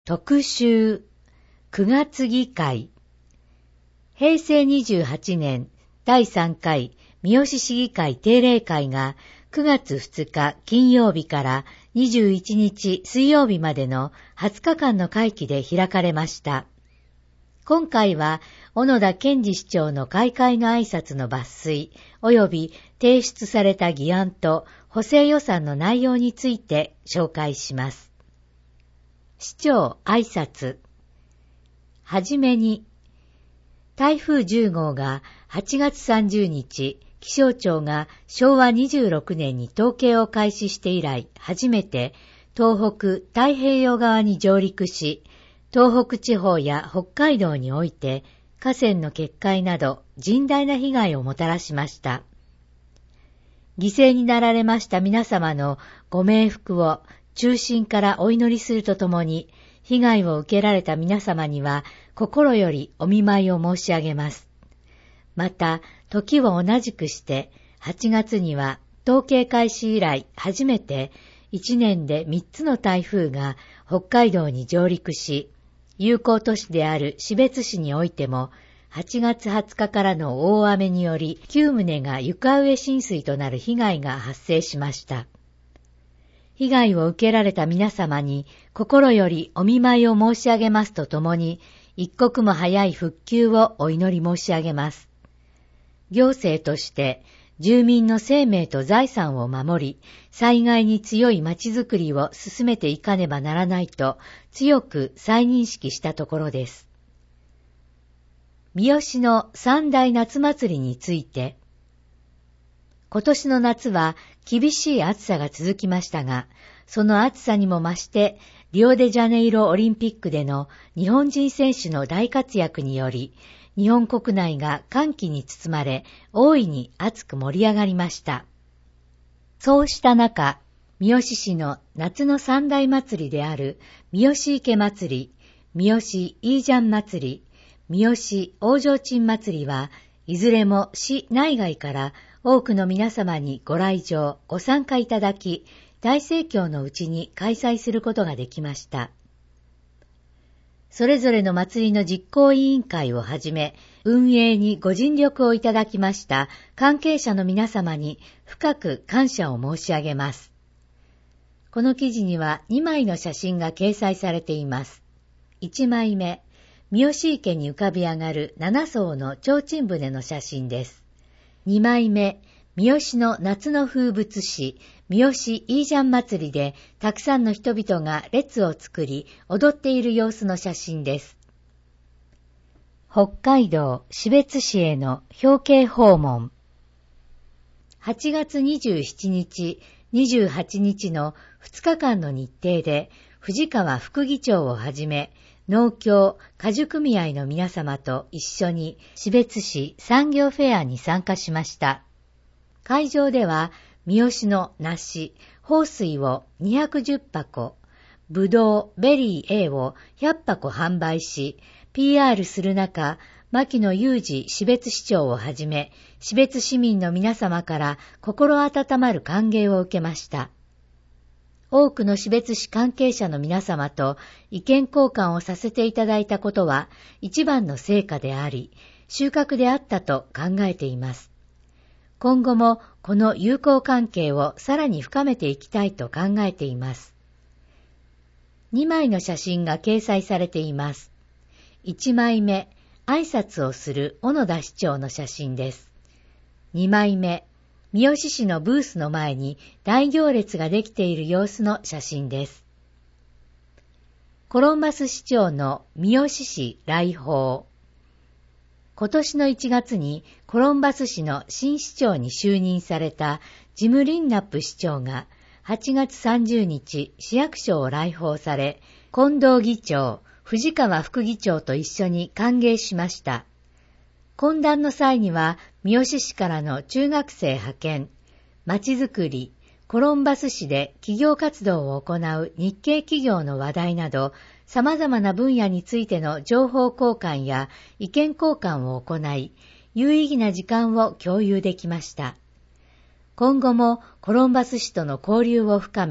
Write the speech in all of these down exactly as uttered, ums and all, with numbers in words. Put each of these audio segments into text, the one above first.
特集くがつ議会。へいせいにじゅうはちねんだいさんかい三好市議会定例会がくがつふつか金曜日からにじゅういちにち水曜日までのはつかかんの会期で開かれました。今回は小野田健二市長の開会の挨拶の抜粋及び提出された議案と補正予算の内容について紹介します。市長挨拶。はじめに、台風じゅうごうがはちがつさんじゅうにち、気象庁がしょうわにじゅうろくねんに統計を開始して以来初めて東北太平洋側に上陸し、東北地方や北海道において河川の決壊など甚大な被害をもたらしました。犠牲になられました皆様のご冥福を衷心からお祈りするとともに、被害を受けられた皆様には心よりお見舞いを申し上げます。また、時を同じくしてはちがつには統計開始以来初めていちねんでみっつの台風が北海道に上陸し、友好都市である士別市においてもはちがつはつかからの大雨によりきゅうとうが床上浸水となる被害が発生しました。被害を受けられた皆様に心よりお見舞いを申し上げますとともに、一刻も早い復旧をお祈り申し上げます。行政として住民の生命と財産を守り、災害に強いまちづくりを進めていかねばならないと強く再認識したところです。三好の三大夏祭りについて、今年の夏は厳しい暑さが続きましたが、その暑さにも増して、リオデジャネイロオリンピックでの日本人選手の大活躍により、日本国内が歓喜に包まれ、大いに熱く盛り上がりました。そうした中、三好市の夏の三大祭りである三好池祭り、三好イージャン祭り、三好大提灯祭りは、いずれも市内外から多くの皆様にご来場、ご参加いただき、大盛況のうちに開催することができました。それぞれの祭りの実行委員会をはじめ、運営にご尽力をいただきました関係者の皆様に深く感謝を申し上げます。この記事にはにまいの写真が掲載されています。いちまいめ、三好池に浮かび上がるななそうの提灯船の写真です。にまいめ、三好の夏の風物詩、三好イージャン祭りでたくさんの人々が列を作り踊っている様子の写真です。北海道士別市への表敬訪問。はちがつにじゅうしちにち、にじゅうはちにちのふつかかんの日程で藤川副議長をはじめ農協果樹組合の皆様と一緒に士別市産業フェアに参加しました。会場では三好の梨、豊水をにひゃくじゅっぱこ、ぶどう、ベリー A をひゃっぱこ販売し、ピーアール する中、牧野裕二士別市長をはじめ、士別市民の皆様から心温まる歓迎を受けました。多くの士別市関係者の皆様と意見交換をさせていただいたことは一番の成果であり、収穫であったと考えています。今後もこの友好関係をさらに深めていきたいと考えています。にまいの写真が掲載されています。いちまいめ、挨拶をする小野田市長の写真です。にまいめ、三好市のブースの前に大行列ができている様子の写真です。コロンバス市長の三好市来訪。今年のいちがつにコロンバス市の新市長に就任されたジム・リンナップ市長がはちがつさんじゅうにち市役所を来訪され、近藤議長、藤川副議長と一緒に歓迎しました。懇談の際には三好市からの中学生派遣、まちづくり、コロンバス市で企業活動を行う日系企業の話題など、様々な分野についての情報交換や意見交換を行い、有意義な時間を共有できました。今後もコロンバス市との交流を深め、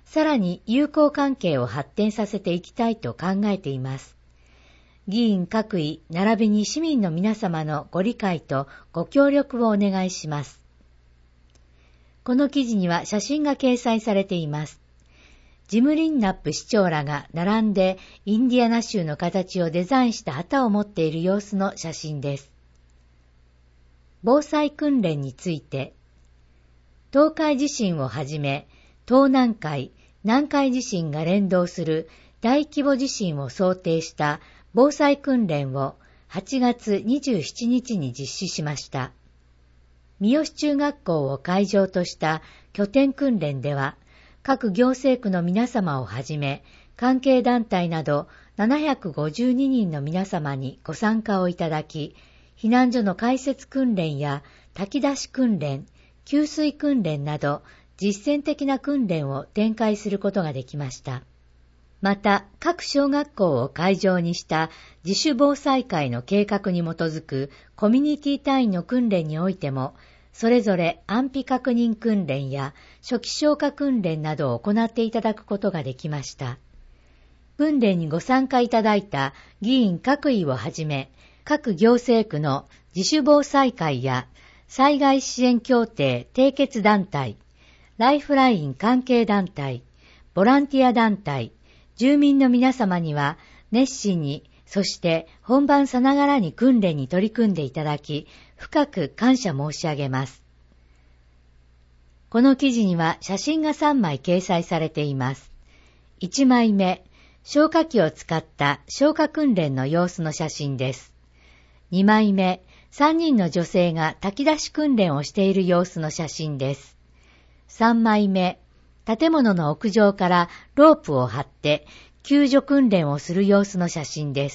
さらに友好関係を発展させていきたいと考えています。議員各位並びに市民の皆様のご理解とご協力をお願いします。この記事には写真が掲載されています。ジム・リンナップ市長らが並んでインディアナ州の形をデザインした旗を持っている様子の写真です。防災訓練について、東海地震をはじめ、東南海、南海地震が連動する大規模地震を想定した防災訓練をはちがつにじゅうしちにちに実施しました。三好中学校を会場とした拠点訓練では、各行政区の皆様をはじめ、関係団体などななひゃくごじゅうににんの皆様にご参加をいただき、避難所の開設訓練や炊き出し訓練、給水訓練など実践的な訓練を展開することができました。また、各小学校を会場にした自主防災会の計画に基づくコミュニティ単位の訓練においても、それぞれ安否確認訓練や初期消火訓練などを行っていただくことができました。訓練にご参加いただいた議員各位をはじめ、各行政区の自主防災会や災害支援協定締結団体、ライフライン関係団体、ボランティア団体、住民の皆様には熱心に、そして本番さながらに訓練に取り組んでいただき、深く感謝申し上げます。この記事には写真がさんまい掲載されています。いちまいめ、消火器を使った消火訓練の様子の写真です。にまいめ、さんにんの女性が炊き出し訓練をしている様子の写真です。さんまいめ、建物の屋上からロープを張って救助訓練をする様子の写真です。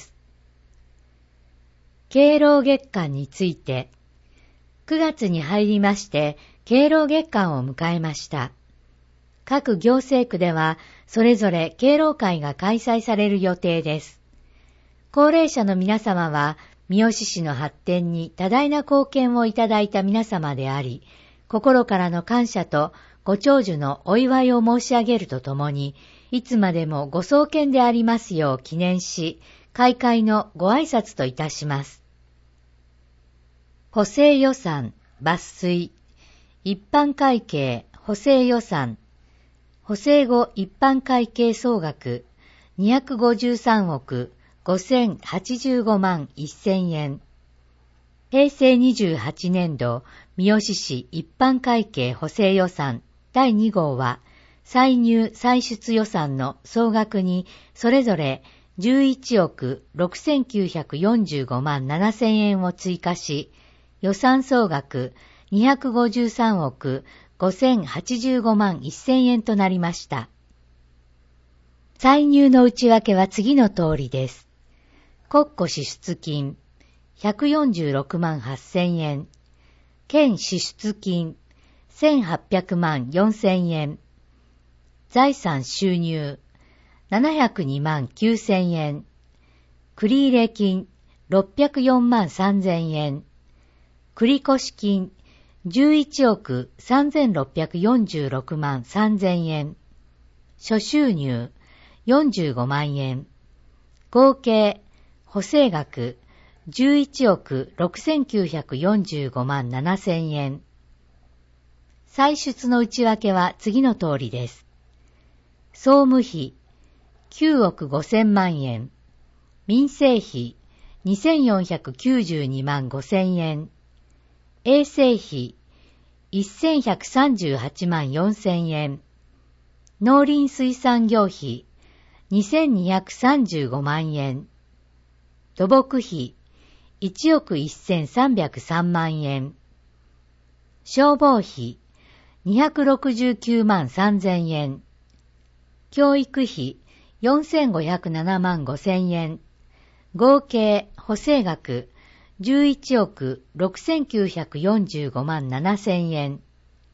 敬老月間について、くがつに入りまして敬老月間を迎えました。各行政区ではそれぞれ敬老会が開催される予定です。高齢者の皆様は三好市の発展に多大な貢献をいただいた皆様であり、心からの感謝とご長寿のお祝いを申し上げるとともに、いつまでもご壮健でありますよう記念し、開会のご挨拶といたします。補正予算、抜粋、一般会計、補正予算、補正後一般会計総額にひゃくごじゅうさんおくごせんはちじゅうごまんせんえん。平成にじゅうはちねんど三好市一般会計補正予算だいにごうは歳入歳出予算の総額にそれぞれじゅういちおくろくせんきゅうひゃくよんじゅうごまんななせんえんを追加し、予算総額にひゃくごじゅうさんおくごせんはちじゅうごまんせんえんとなりました。歳入の内訳は次の通りです。国庫支出金ひゃくよんじゅうろくまんはっせんえん、県支出金せんはっぴゃくまんよんせんえん、財産収入ななひゃくにまんきゅうせんえん、繰入金ろっぴゃくよんまんさんぜんえん、繰越金じゅういちおくさんぜんろっぴゃくよんじゅうろくまんさんぜんえん、諸収入よんじゅうごまんえん、合計補正額じゅういちおくろくせんきゅうひゃくよんじゅうごまんななせんえん。歳出の内訳は次の通りです。総務費きゅうおくごせんまんえん、民生費にせんよんひゃくきゅうじゅうにまんごせんえん、衛生費せんひゃくさんじゅうはちまんよんせんえん、農林水産業費にせんにひゃくさんじゅうごまんえん、土木費いちおくせんさんびゃくさんまんえん、消防費にひゃくろくじゅうきゅうまんさんぜんえん、教育費よんせんごひゃくななまんごせんえん、合計補正額じゅういちおくろくせんきゅうひゃくよんじゅうごまんななせんえん。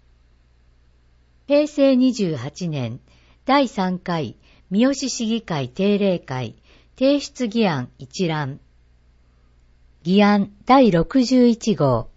平成にじゅうはちねんだいさんかい三好市議会定例会提出議案一覧。議案だいろくじゅういちごう、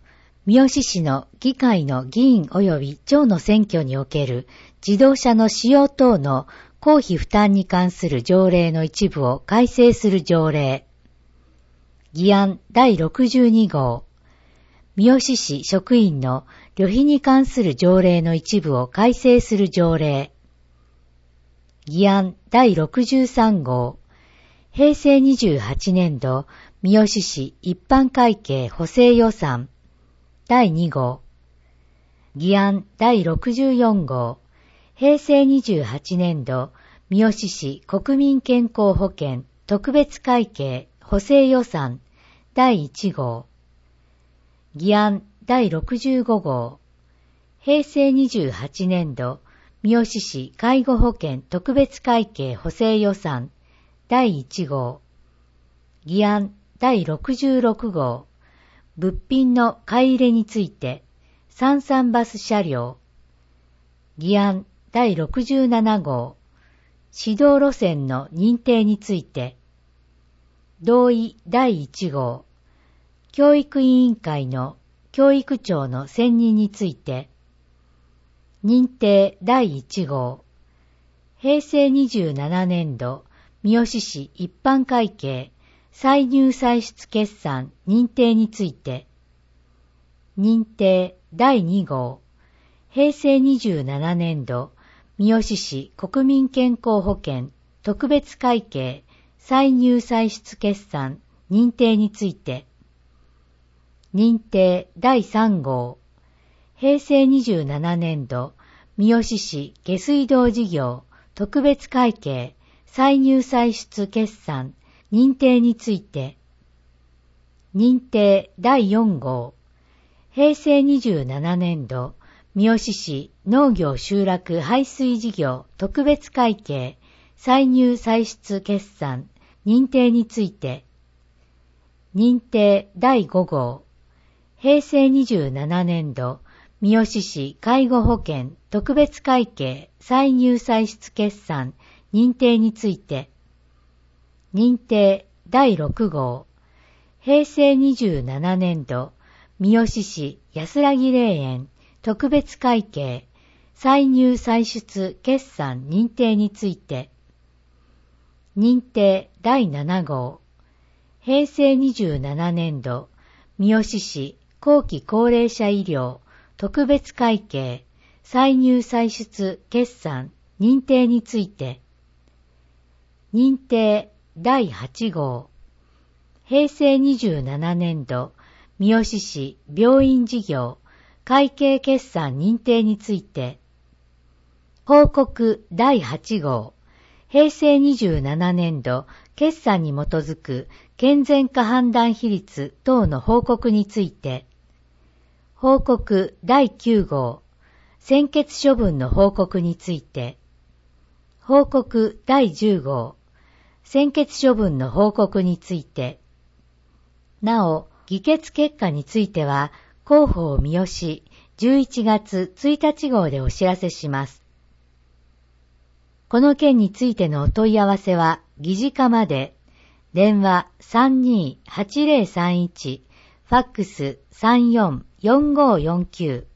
三好市の議会の議員及び長の選挙における自動車の使用等の公費負担に関する条例の一部を改正する条例。議案だいろくじゅうに号。三好市職員の旅費に関する条例の一部を改正する条例。議案だいろくじゅうさん号。平成にじゅうはちねんど三好市一般会計補正予算だいに号。議案だいろくじゅうよん号。平成にじゅうはちねんど三好市国民健康保険特別会計補正予算だいいち号。議案だいろくじゅうご号。平成にじゅうはちねんど三好市介護保険特別会計補正予算だいいち号。議案だいろくじゅうろく号。物品の買い入れについて三々バス車両。議案だいろくじゅうなな号。指導路線の認定について。同意だいいち号。教育委員会の教育長の選任について。認定だいいち号。平成にじゅうななねんど三好市一般会計歳入歳出決算認定について。認定だいに号。平成にじゅうななねんど三好市国民健康保険特別会計歳入歳出決算認定について。認定だいさん号。平成にじゅうななねんど三好市下水道事業特別会計歳入歳出決算認定について。認定だいよん号。平成にじゅうななねんど三好市農業集落排水事業特別会計歳入歳出決算認定について。認定だいご号。平成にじゅうななねんど三好市介護保険特別会計歳入歳出決算認定について。認定だいろく号。平成にじゅうななねんど三好市安らぎ霊園特別会計歳入歳出決算認定について。認定だいなな号。平成にじゅうななねんど三好市後期高齢者医療特別会計歳入歳出決算認定について。認定だいはち号。平成にじゅうななねんど三好市病院事業会計決算認定について。報告だいはち号。平成にじゅうななねんど決算に基づく健全化判断比率等の報告について。報告だいきゅう号。専決処分の報告について。報告だいじゅう号。専決処分の報告について。なお、議決結果については、広報三好じゅういちがつついたち号でお知らせします。この件についてのお問い合わせは、議事課まで、電話 さんにーはちぜろさんいち、ファックス さんよんよんごーよんきゅう、